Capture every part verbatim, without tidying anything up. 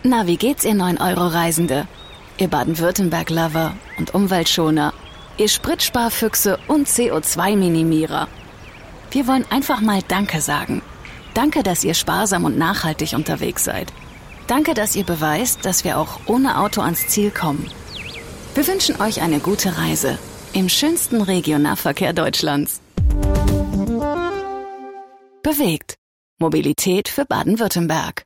Na, wie geht's, ihr neun Euro Reisende? Ihr Baden-Württemberg-Lover und Umweltschoner, ihr Spritsparfüchse und C O zwei Minimierer. Wir wollen einfach mal Danke sagen. Danke, dass ihr sparsam und nachhaltig unterwegs seid. Danke, dass ihr beweist, dass wir auch ohne Auto ans Ziel kommen. Wir wünschen euch eine gute Reise im schönsten Regionalverkehr Deutschlands. Bewegt. Mobilität für Baden-Württemberg.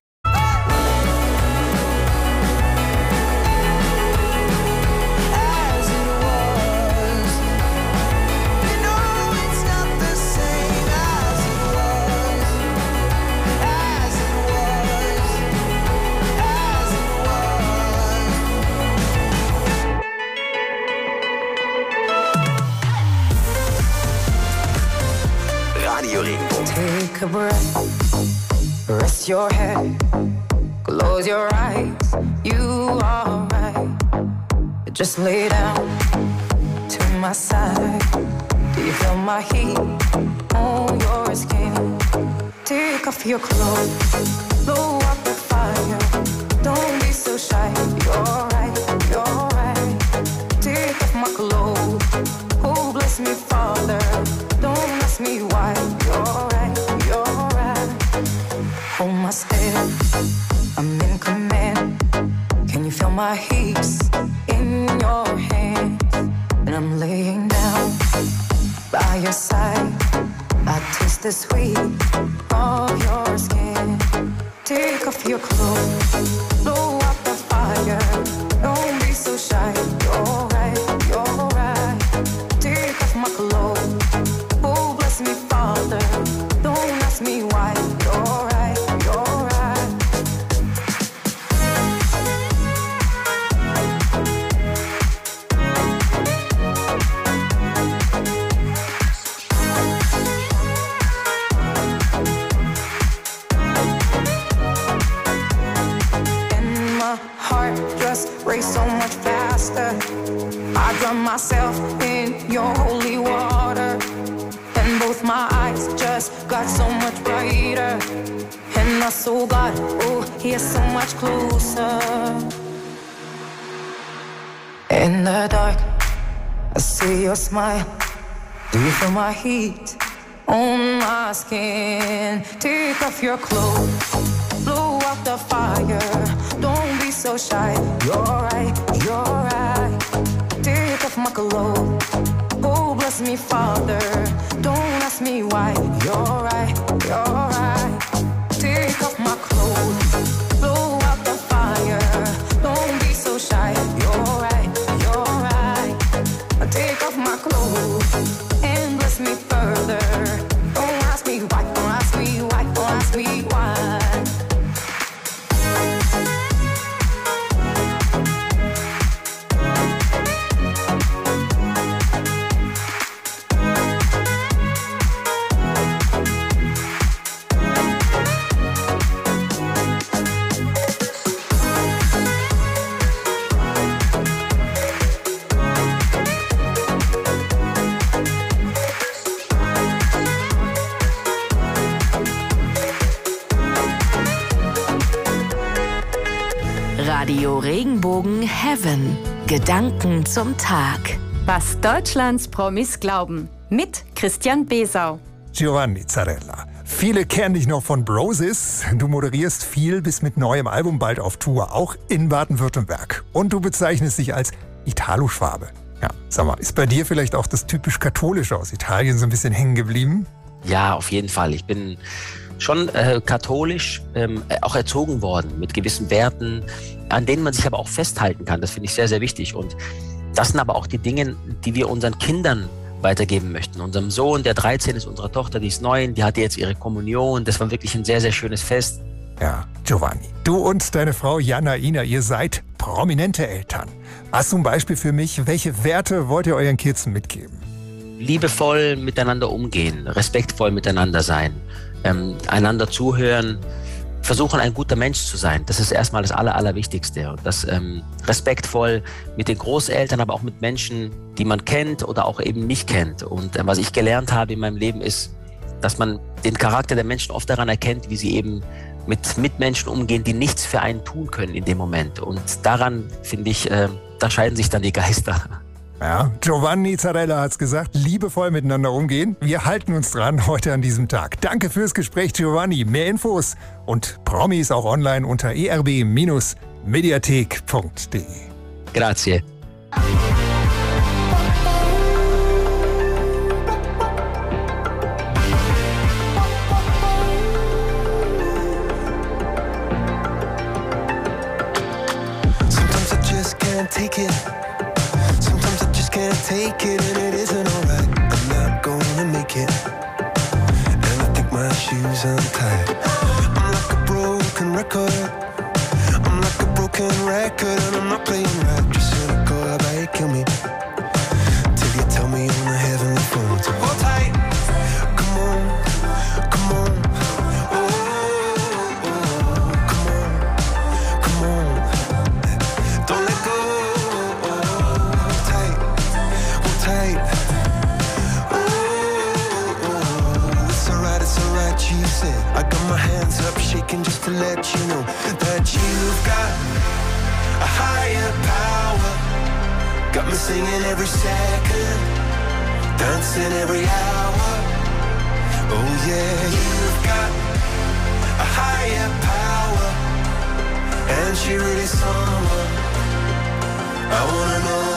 Take a breath, rest your head, close your eyes, you are right. Just lay down to my side. Do you feel my heat on your skin? Take off your clothes, blow up the fire. Don't be so shy, you're right, you're right. Take off my clothes, oh bless me Father. Don't ask me why, you're right, you're right. Hold my step, I'm in command. Can you feel my hips in your hands? And I'm laying down by your side. I taste the sweet of your skin. Take off your clothes, blow up the fire. Don't be so shy, you're right, you're right. Take off my clothes, oh bless me Father. Don't ask me why, you're right, you're right. And my heart just raced so much faster. I drown myself in your holy water. And both my eyes just got so much brighter. And I saw God, oh, He is so much closer. In the dark, I see your smile. Do you feel my heat on my skin? Take off your clothes, blow out the fire. Don't be so shy, you're right, you're right. Take off my clothes, oh bless me Father. Don't ask me why, you're right, you're right. Take off my clothes, blow out the fire. Don't be so shy, you're right, you're right. Take off my clothes and bless me further. Don't ask me why, don't ask me why, don't ask me why. Radio Regenbogen Heaven. Gedanken zum Tag. Was Deutschlands Promis glauben. Mit Christian Besau. Giovanni Zarella. Viele kennen dich noch von Brosis. Du moderierst viel, bist mit neuem Album bald auf Tour, auch in Baden-Württemberg. Und du bezeichnest dich als Italo-Schwabe. Ja, sag mal, ist bei dir vielleicht auch das typisch Katholische aus Italien so ein bisschen hängen geblieben? Ja, auf jeden Fall. Ich bin schon äh, katholisch ähm, auch erzogen worden mit gewissen Werten, an denen man sich aber auch festhalten kann. Das finde ich sehr, sehr wichtig. Und das sind aber auch die Dinge, die wir unseren Kindern weitergeben möchten. Unserem Sohn, der dreizehn ist, unserer Tochter, die ist neun, die hatte jetzt ihre Kommunion. Das war wirklich ein sehr, sehr schönes Fest. Ja, Giovanni, du und deine Frau Jana Ina, ihr seid prominente Eltern. Hast du ein Beispiel für mich? Welche Werte wollt ihr euren Kids mitgeben? Liebevoll miteinander umgehen, respektvoll miteinander sein, ähm, einander zuhören, versuchen ein guter Mensch zu sein. Das ist erstmal das Aller, Allerwichtigste. Und das ähm, respektvoll mit den Großeltern, aber auch mit Menschen, die man kennt oder auch eben nicht kennt. Und äh, was ich gelernt habe in meinem Leben ist, dass man den Charakter der Menschen oft daran erkennt, wie sie eben mit Mitmenschen umgehen, die nichts für einen tun können in dem Moment. Und daran, finde ich, äh, da scheiden sich dann die Geister. Ja, Giovanni Zarella hat's gesagt, liebevoll miteinander umgehen. Wir halten uns dran heute an diesem Tag. Danke fürs Gespräch, Giovanni. Mehr Infos und Promis auch online unter e r b Bindestrich mediathek punkt de. Grazie. Sometimes I just can't take it. Sometimes I just can't take it, and it isn't alright. I'm not gonna make it, and I think my shoes untied. I'm like a broken record. I'm like a broken record, and I'm not playing right. Just cynical, how about you kill me till you tell me on the heavenly phone to hold tight. Come on, come on. Oh, oh, come on, come on. Don't let go. Hold tight, hold tight. Oh, oh, it's alright, it's alright, you said. I got my hands up shaking just to let you know that you've got a higher power. Got me singing every second, dancing every hour. Oh yeah, you've got a higher power, and she really someone I wanna know.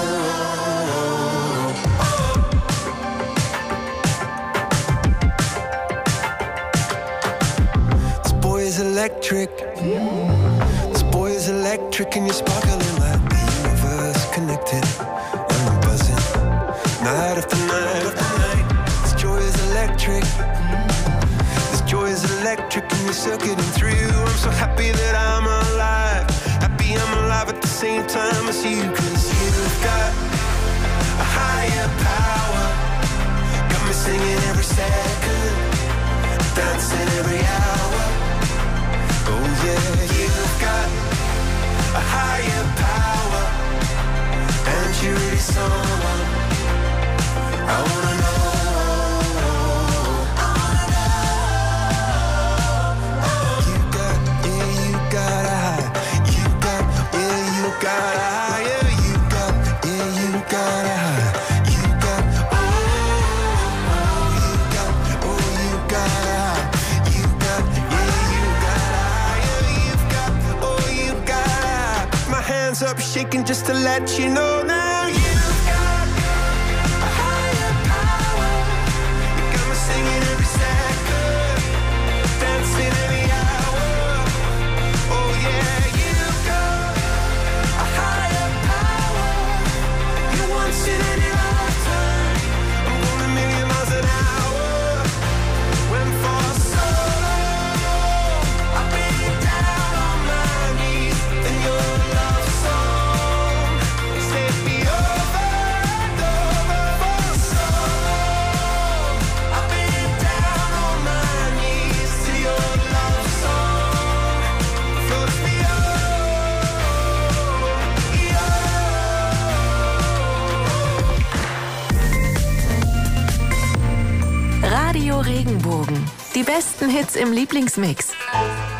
This boy is electric. This boy is electric, and you're sparkling like the universe connected. And I'm buzzing night after night after night. This joy is electric. This joy is electric, and you're circuiting through. I'm so happy that I'm alive. Happy I'm alive at the same time as you, 'cause you've got a higher power. Got me singing every second, dancing every hour. Oh yeah, you've got a higher power, and you're really someone I wanna know. You got, yeah, you got a high. You got, yeah, you got a higher. You got, yeah, you got a high. You got, oh, oh, you got, oh, you got a high. You got, yeah, you got a higher. You've got, oh, you got a high. My hands up shaking just to let you know now. You've got a higher power. You got me singing every second, dancing every hour. Oh yeah, you've got a higher power. You once in any lifetime. I'm going a million miles an hour. Went for so long, I've been down on my knees, and your love song set me over and over for so long. I've been down on my knees till your love song floats me Radio Regenbogen. Die besten Hits im Lieblingsmix.